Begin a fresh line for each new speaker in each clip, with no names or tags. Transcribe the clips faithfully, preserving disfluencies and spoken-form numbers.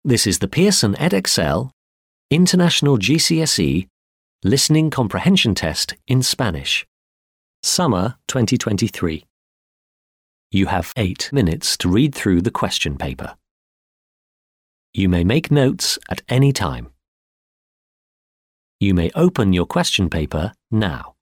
This is the Pearson Edexcel International G C S E Listening Comprehension Test in Spanish. Summer twenty twenty-three. You have eight minutes to read through the question paper. You may make notes at any time. You may open your question paper now.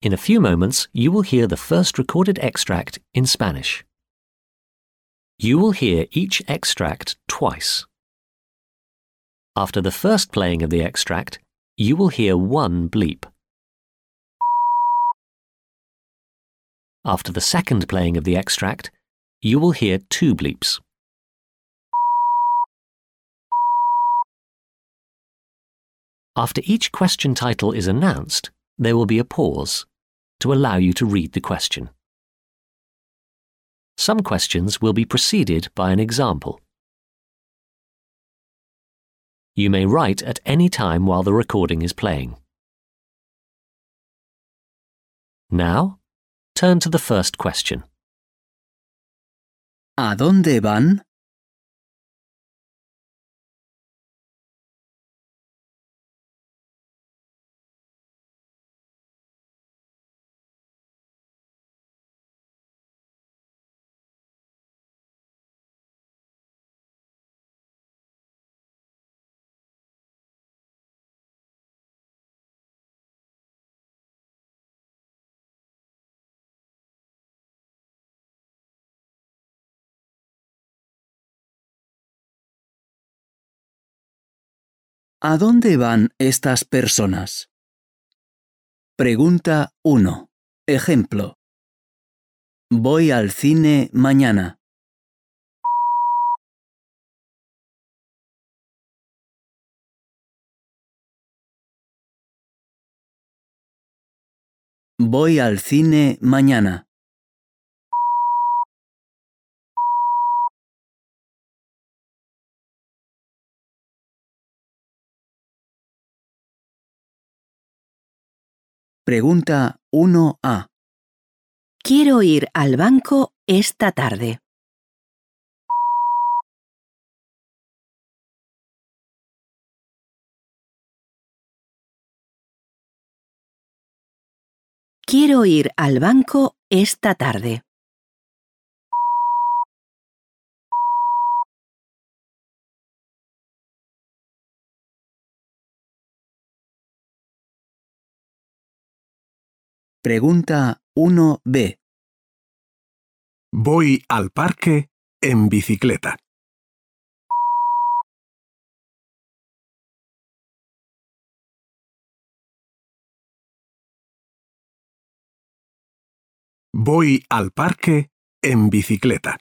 In a few moments, you will hear the first recorded extract in Spanish. You will hear each extract twice. After the first playing of the extract, you will hear one bleep. After the second playing of the extract, you will hear two bleeps. After each question title is announced, there will be a pause to allow you to read the question. Some questions will be preceded by an example. You may write at any time while the recording is playing. Now, turn to the first question.
¿A dónde van? ¿A dónde van estas personas? Pregunta uno. Ejemplo. Voy al cine mañana. Voy al cine mañana. Pregunta uno A.
Quiero ir al banco esta tarde. Quiero ir al banco esta tarde.
Pregunta uno B.
Voy al parque en bicicleta. Voy al parque en bicicleta.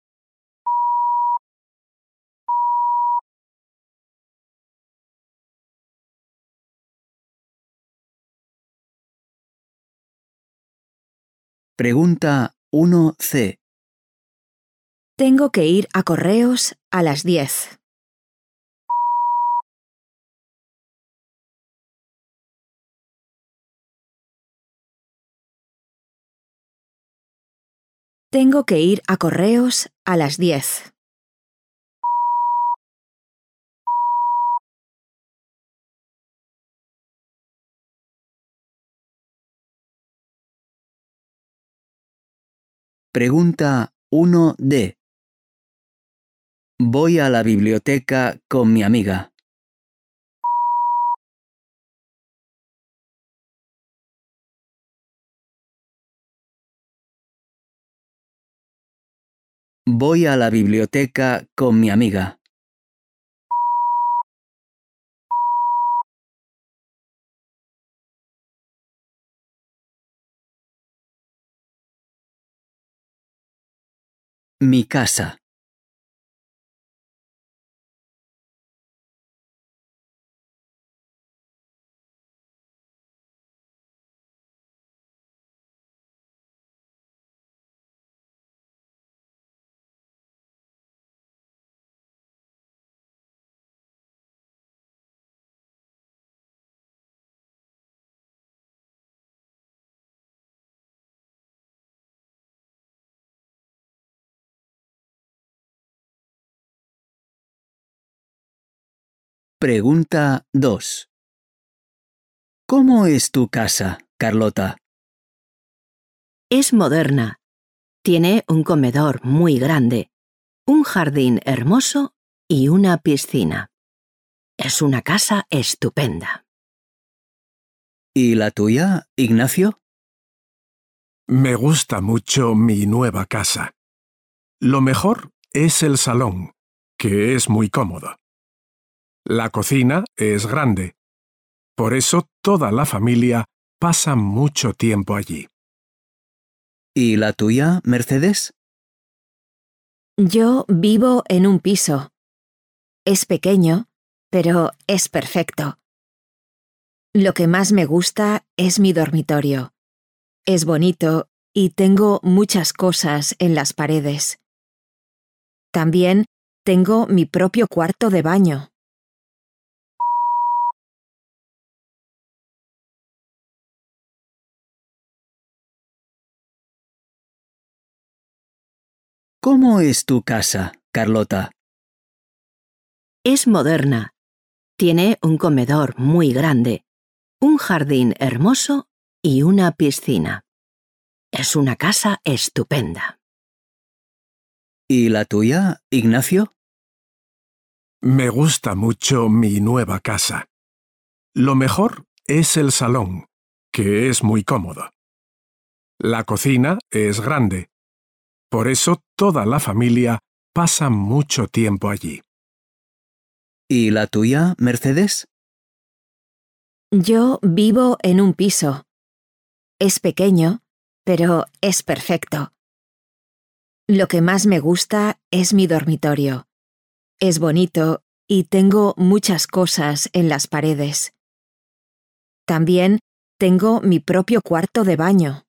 Pregunta uno C.
Tengo que ir a correos a las diez. Tengo que ir a correos a las diez.
Pregunta uno D. Voy a la biblioteca con mi amiga. Voy a la biblioteca con mi amiga. Mi casa. Pregunta dos. ¿Cómo es tu casa, Carlota?
Es moderna. Tiene un comedor muy grande, un jardín hermoso y una piscina. Es una casa estupenda.
¿Y la tuya, Ignacio?
Me gusta mucho mi nueva casa. Lo mejor es el salón, que es muy cómodo. La cocina es grande. Por eso toda la familia pasa mucho tiempo allí.
¿Y la tuya, Mercedes?
Yo vivo en un piso. Es pequeño, pero es perfecto. Lo que más me gusta es mi dormitorio. Es bonito y tengo muchas cosas en las paredes. También tengo mi propio cuarto de baño.
¿Cómo es tu casa, Carlota?
Es moderna. Tiene un comedor muy grande, un jardín hermoso y una piscina. Es una casa estupenda.
¿Y la tuya, Ignacio?
Me gusta mucho mi nueva casa. Lo mejor es el salón, que es muy cómodo. La cocina es grande. Por eso toda la familia pasa mucho tiempo allí.
¿Y la tuya, Mercedes?
Yo vivo en un piso. Es pequeño, pero es perfecto. Lo que más me gusta es mi dormitorio. Es bonito y tengo muchas cosas en las paredes. También tengo mi propio cuarto de baño.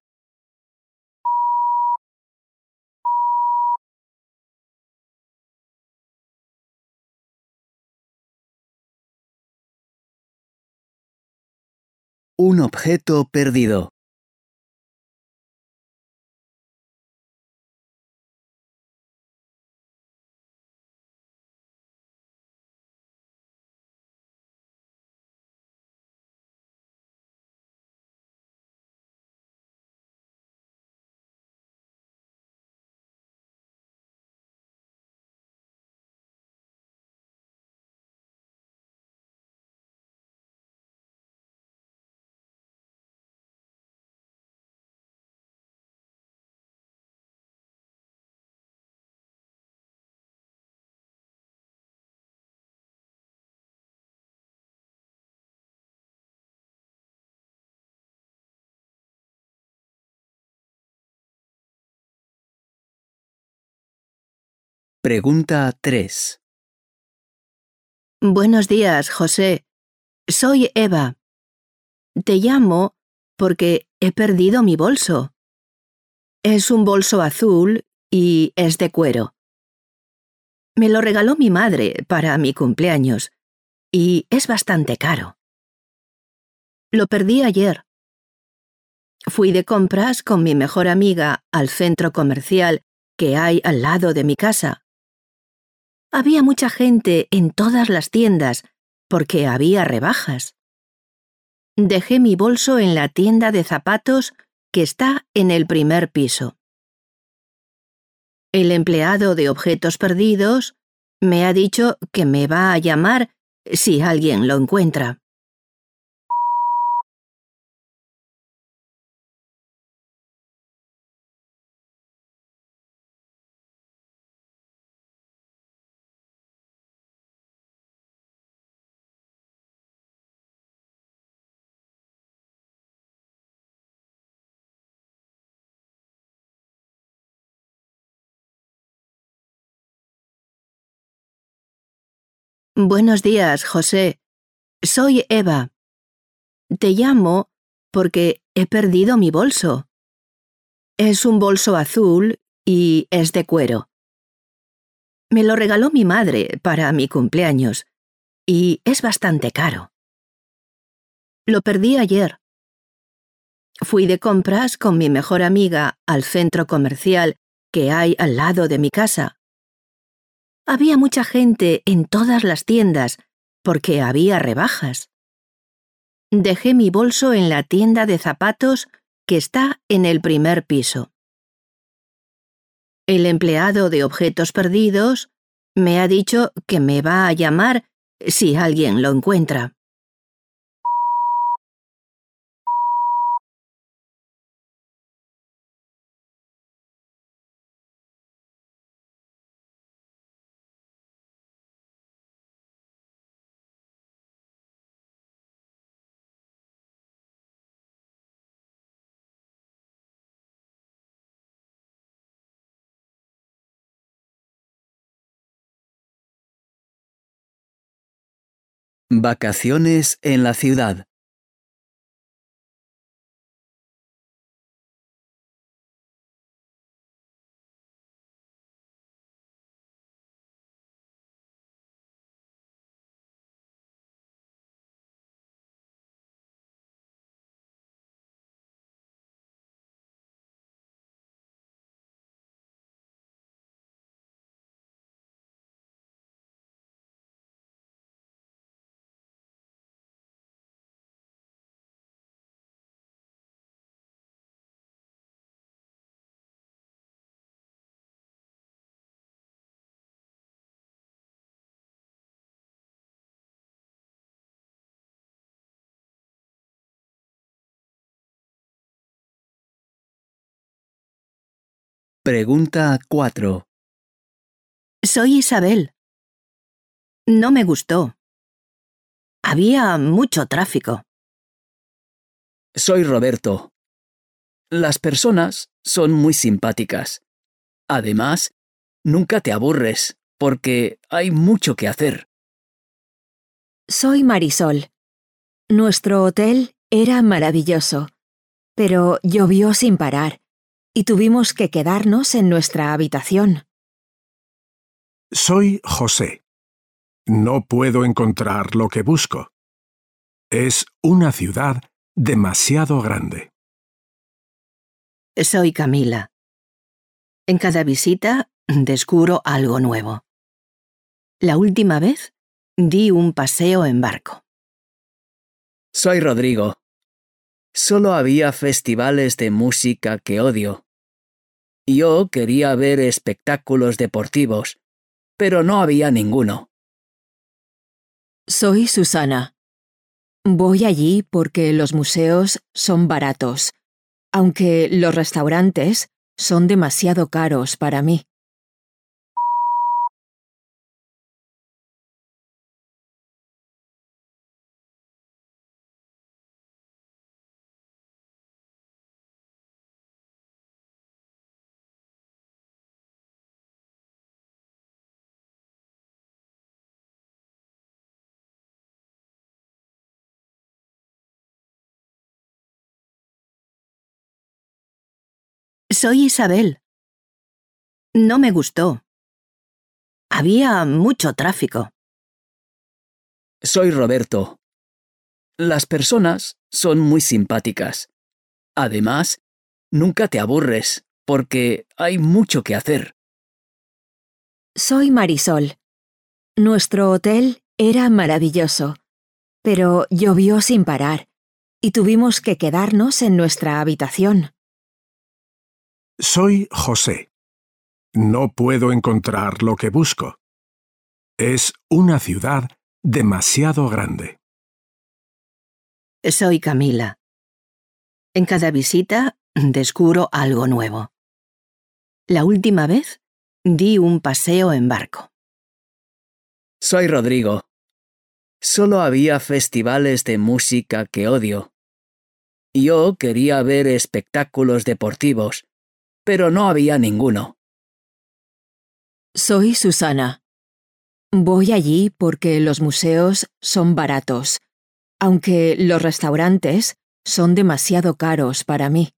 Un objeto perdido. Pregunta tres.
Buenos días, José. Soy Eva. Te llamo porque he perdido mi bolso. Es un bolso azul y es de cuero. Me lo regaló mi madre para mi cumpleaños y es bastante caro. Lo perdí ayer. Fui de compras con mi mejor amiga al centro comercial que hay al lado de mi casa. Había mucha gente en todas las tiendas porque había rebajas. Dejé mi bolso en la tienda de zapatos que está en el primer piso. El empleado de objetos perdidos me ha dicho que me va a llamar si alguien lo encuentra. Buenos días, José. Soy Eva. Te llamo porque he perdido mi bolso. Es un bolso azul y es de cuero. Me lo regaló mi madre para mi cumpleaños y es bastante caro. Lo perdí ayer. Fui de compras con mi mejor amiga al centro comercial que hay al lado de mi casa. Había mucha gente en todas las tiendas porque había rebajas. Dejé mi bolso en la tienda de zapatos que está en el primer piso. El empleado de objetos perdidos me ha dicho que me va a llamar si alguien lo encuentra.
Vacaciones en la ciudad. Pregunta cuatro.
Soy Isabel. No me gustó. Había mucho tráfico.
Soy Roberto. Las personas son muy simpáticas. Además, nunca te aburres porque hay mucho que hacer.
Soy Marisol. Nuestro hotel era maravilloso, pero llovió sin parar y tuvimos que quedarnos en nuestra habitación.
Soy José. No puedo encontrar lo que busco. Es una ciudad demasiado grande.
Soy Camila. En cada visita descubro algo nuevo. La última vez di un paseo en barco.
Soy Rodrigo. Solo había festivales de música que odio. Yo quería ver espectáculos deportivos, pero no había ninguno.
Soy Susana. Voy allí porque los museos son baratos, aunque los restaurantes son demasiado caros para mí.
Soy Isabel. No me gustó. Había mucho tráfico.
Soy Roberto. Las personas son muy simpáticas. Además, nunca te aburres porque hay mucho que hacer.
Soy Marisol. Nuestro hotel era maravilloso, pero llovió sin parar y tuvimos que quedarnos en nuestra habitación.
Soy José. No puedo encontrar lo que busco. Es una ciudad demasiado grande.
Soy Camila. En cada visita descubro algo nuevo. La última vez di un paseo en barco.
Soy Rodrigo. Solo había festivales de música que odio. Yo quería ver espectáculos deportivos, pero no había ninguno.
Soy Susana. Voy allí porque los museos son baratos, aunque los restaurantes son demasiado caros para mí.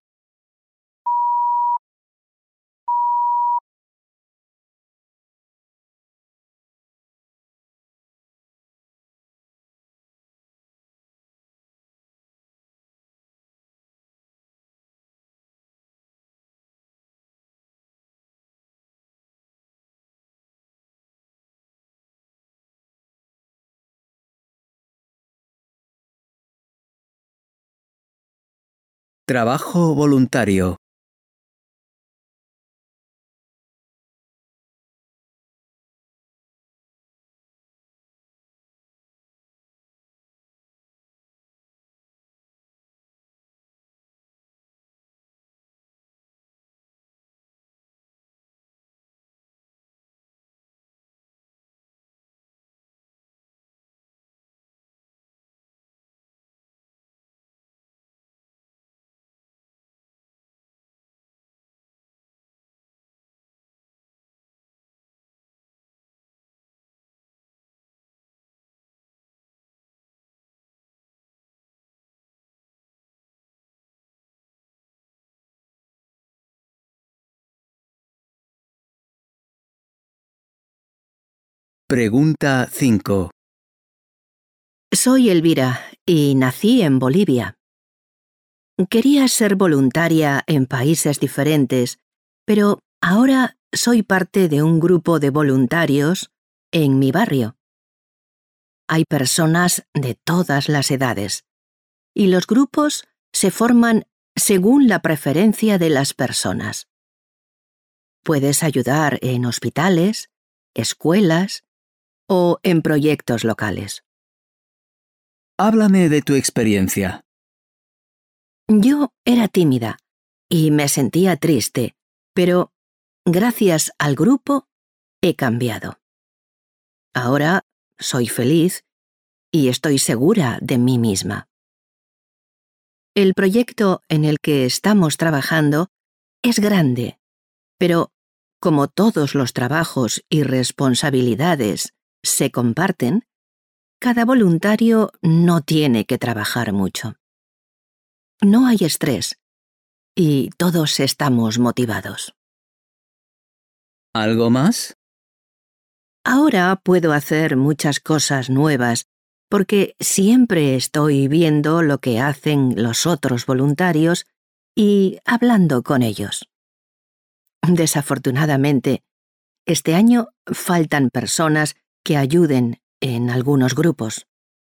Trabajo voluntario. Pregunta cinco.
Soy Elvira y nací en Bolivia. Quería ser voluntaria en países diferentes, pero ahora soy parte de un grupo de voluntarios en mi barrio. Hay personas de todas las edades, y los grupos se forman según la preferencia de las personas. Puedes ayudar en hospitales, escuelas o en proyectos locales.
Háblame de tu experiencia.
Yo era tímida y me sentía triste, pero gracias al grupo he cambiado. Ahora soy feliz y estoy segura de mí misma. El proyecto en el que estamos trabajando es grande, pero como todos los trabajos y responsabilidades se comparten, cada voluntario no tiene que trabajar mucho. No hay estrés y todos estamos motivados.
¿Algo más?
Ahora puedo hacer muchas cosas nuevas porque siempre estoy viendo lo que hacen los otros voluntarios y hablando con ellos. Desafortunadamente, este año faltan personas que ayuden en algunos grupos.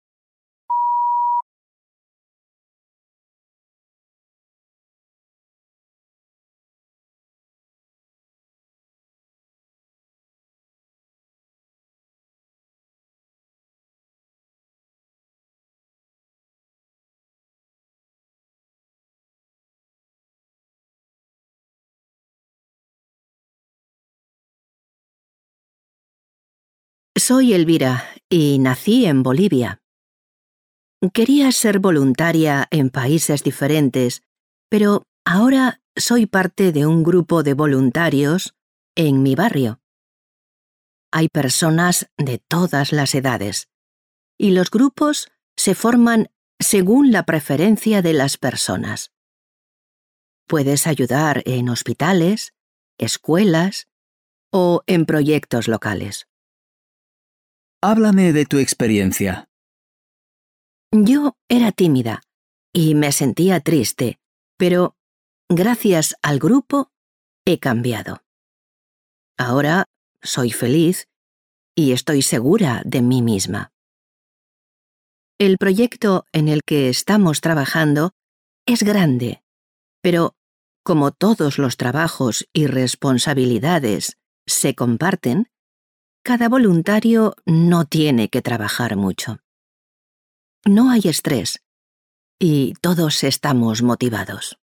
Soy Elvira y nací en Bolivia. Quería ser voluntaria en países diferentes, pero ahora soy parte de un grupo de voluntarios en mi barrio. Hay personas de todas las edades, y los grupos se forman según la preferencia de las personas. Puedes ayudar en hospitales, escuelas o en proyectos locales.
Háblame de tu experiencia.
Yo era tímida y me sentía triste, pero gracias al grupo he cambiado. Ahora soy feliz y estoy segura de mí misma. El proyecto en el que estamos trabajando es grande, pero como todos los trabajos y responsabilidades se comparten, cada voluntario no tiene que trabajar mucho. No hay estrés y todos estamos motivados.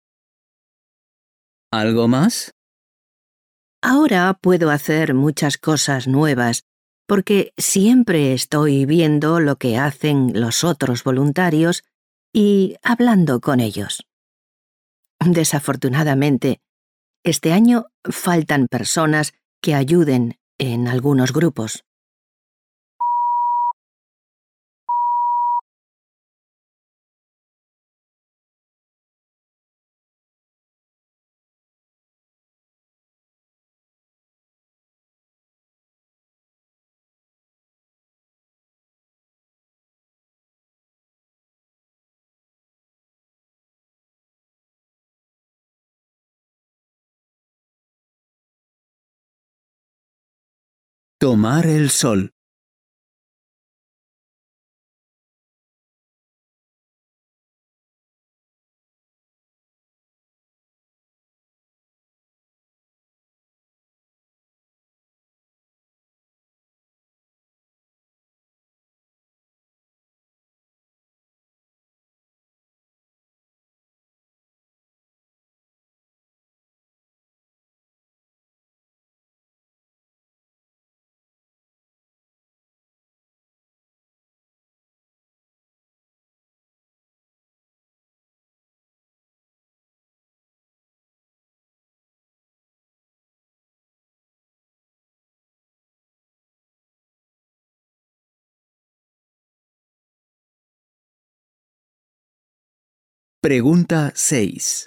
¿Algo más?
Ahora puedo hacer muchas cosas nuevas porque siempre estoy viendo lo que hacen los otros voluntarios y hablando con ellos. Desafortunadamente, este año faltan personas que ayuden en algunos grupos.
Tomar el sol. Pregunta seis.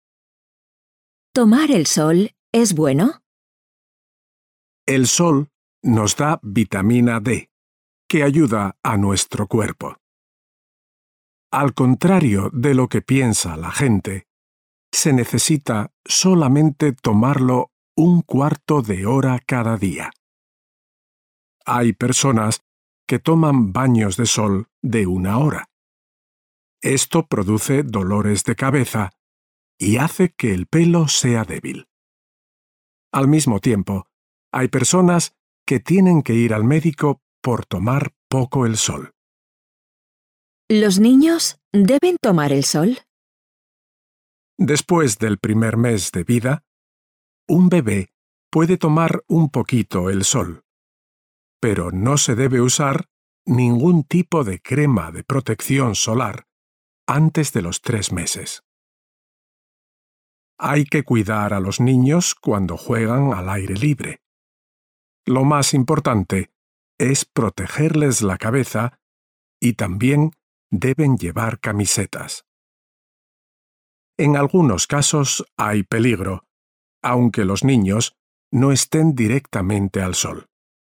¿Tomar el sol es bueno?
El sol nos da vitamina D, que ayuda a nuestro cuerpo. Al contrario de lo que piensa la gente, se necesita solamente tomarlo un cuarto de hora cada día. Hay personas que toman baños de sol de una hora. Esto produce dolores de cabeza y hace que el pelo sea débil. Al mismo tiempo, hay personas que tienen que ir al médico por tomar poco el sol.
¿Los niños deben tomar el sol?
Después del primer mes de vida, un bebé puede tomar un poquito el sol, pero no se debe usar ningún tipo de crema de protección solar antes de los tres meses. Hay que cuidar a los niños cuando juegan al aire libre. Lo más importante es protegerles la cabeza y también deben llevar camisetas. En algunos casos hay peligro, aunque los niños no estén directamente al sol.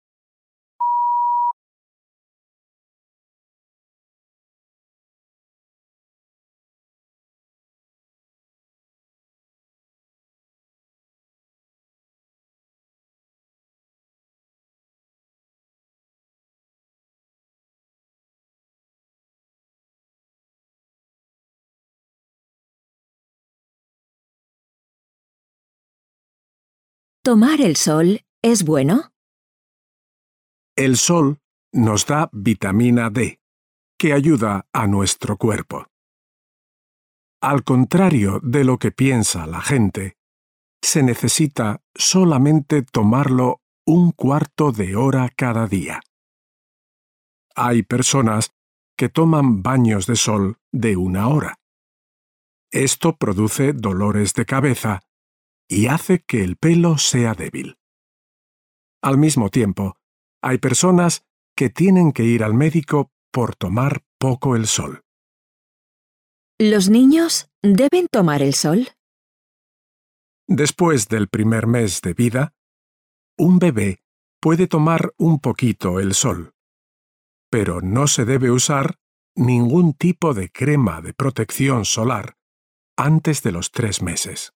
¿Tomar el sol es bueno?
El sol nos da vitamina D, que ayuda a nuestro cuerpo. Al contrario de lo que piensa la gente, se necesita solamente tomarlo un cuarto de hora cada día. Hay personas que toman baños de sol de una hora. Esto produce dolores de cabeza y hace que el pelo sea débil. Al mismo tiempo, hay personas que tienen que ir al médico por tomar poco el sol.
¿Los niños deben tomar el sol?
Después del primer mes de vida, un bebé puede tomar un poquito el sol, pero no se debe usar ningún tipo de crema de protección solar antes de los tres meses.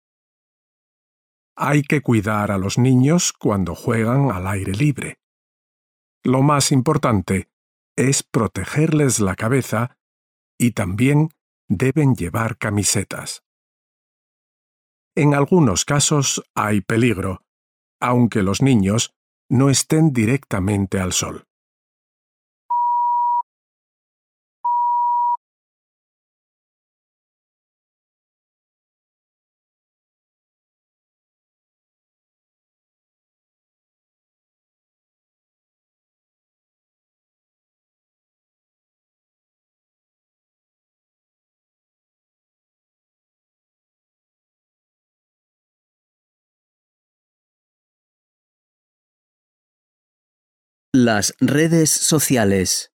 Hay que cuidar a los niños cuando juegan al aire libre. Lo más importante es protegerles la cabeza y también deben llevar camisetas. En algunos casos hay peligro, aunque los niños no estén directamente al sol.
Las redes sociales.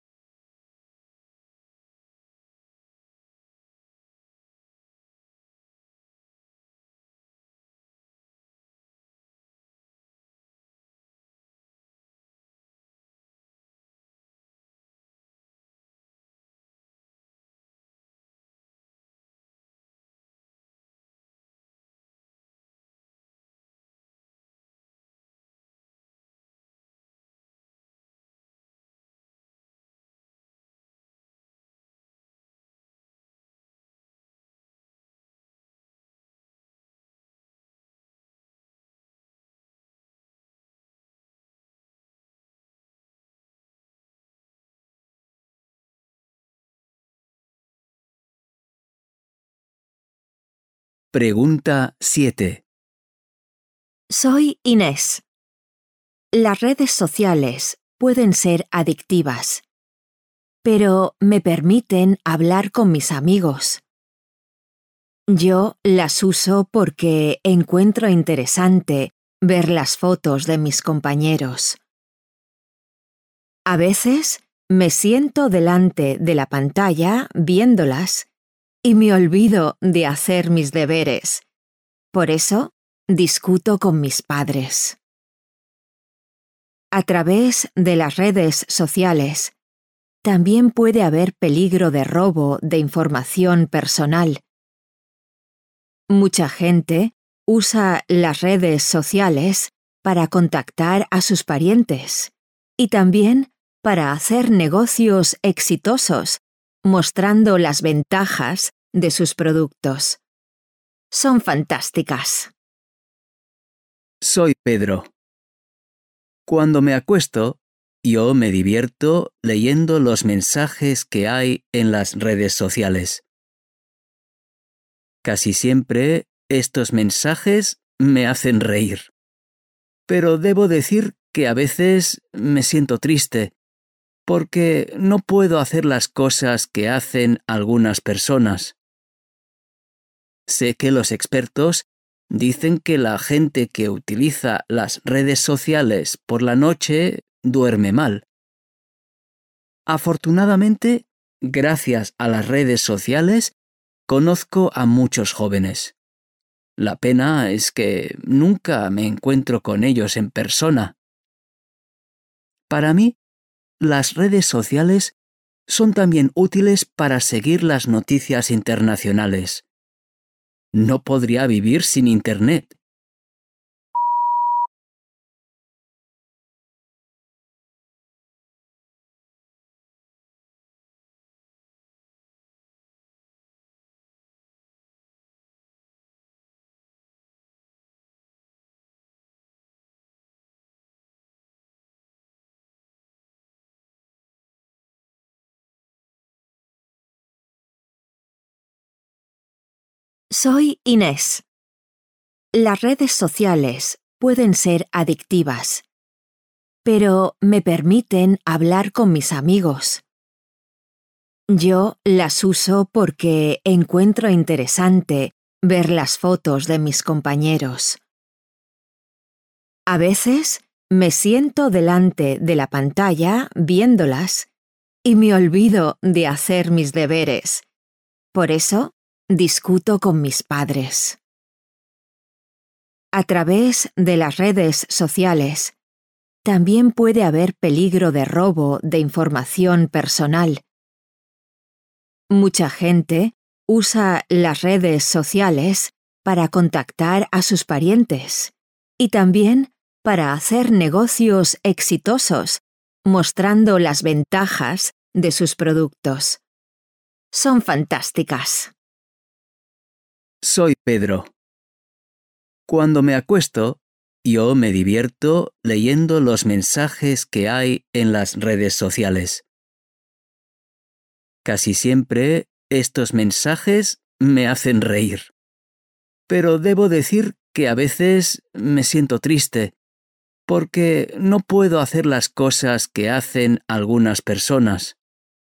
Pregunta siete.
Soy Inés. Las redes sociales pueden ser adictivas, pero me permiten hablar con mis amigos. Yo las uso porque encuentro interesante ver las fotos de mis compañeros. A veces me siento delante de la pantalla viéndolas y me olvido de hacer mis deberes. Por eso, discuto con mis padres. A través de las redes sociales, también puede haber peligro de robo de información personal. Mucha gente usa las redes sociales para contactar a sus parientes y también para hacer negocios exitosos, mostrando las ventajas de sus productos. Son fantásticas.
Soy Pedro. Cuando me acuesto, yo me divierto leyendo los mensajes que hay en las redes sociales. Casi siempre estos mensajes me hacen reír. Pero debo decir que a veces me siento triste, porque no puedo hacer las cosas que hacen algunas personas. Sé que los expertos dicen que la gente que utiliza las redes sociales por la noche duerme mal. Afortunadamente, gracias a las redes sociales, conozco a muchos jóvenes. La pena es que nunca me encuentro con ellos en persona. Para mí, las redes sociales son también útiles para seguir las noticias internacionales. No podría vivir sin Internet.
Soy Inés. Las redes sociales pueden ser adictivas, pero me permiten hablar con mis amigos. Yo las uso porque encuentro interesante ver las fotos de mis compañeros. A veces me siento delante de la pantalla viéndolas y me olvido de hacer mis deberes. Por eso, discuto con mis padres. A través de las redes sociales, también puede haber peligro de robo de información personal. Mucha gente usa las redes sociales para contactar a sus parientes y también para hacer negocios exitosos, mostrando las ventajas de sus productos. Son fantásticas.
Soy Pedro. Cuando me acuesto, yo me divierto leyendo los mensajes que hay en las redes sociales. Casi siempre estos mensajes me hacen reír. Pero debo decir que a veces me siento triste, porque no puedo hacer las cosas que hacen algunas personas.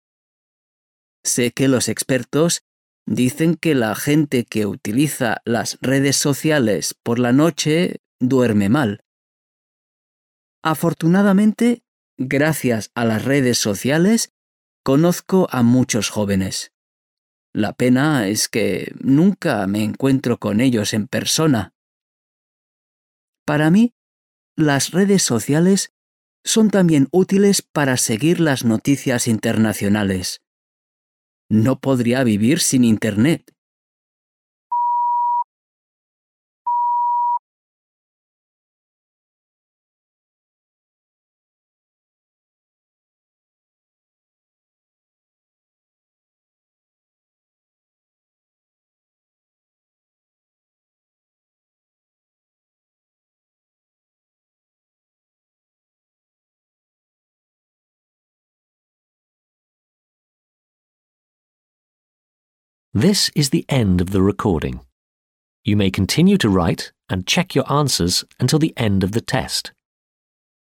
Sé que los expertos dicen que la gente que utiliza las redes sociales por la noche duerme mal. Afortunadamente, gracias a las redes sociales, conozco a muchos jóvenes. La pena es que nunca me encuentro con ellos en persona. Para mí, las redes sociales son también útiles para seguir las noticias internacionales. No podría vivir sin Internet.
This is the end of the recording. You may continue to write and check your answers until the end of the test.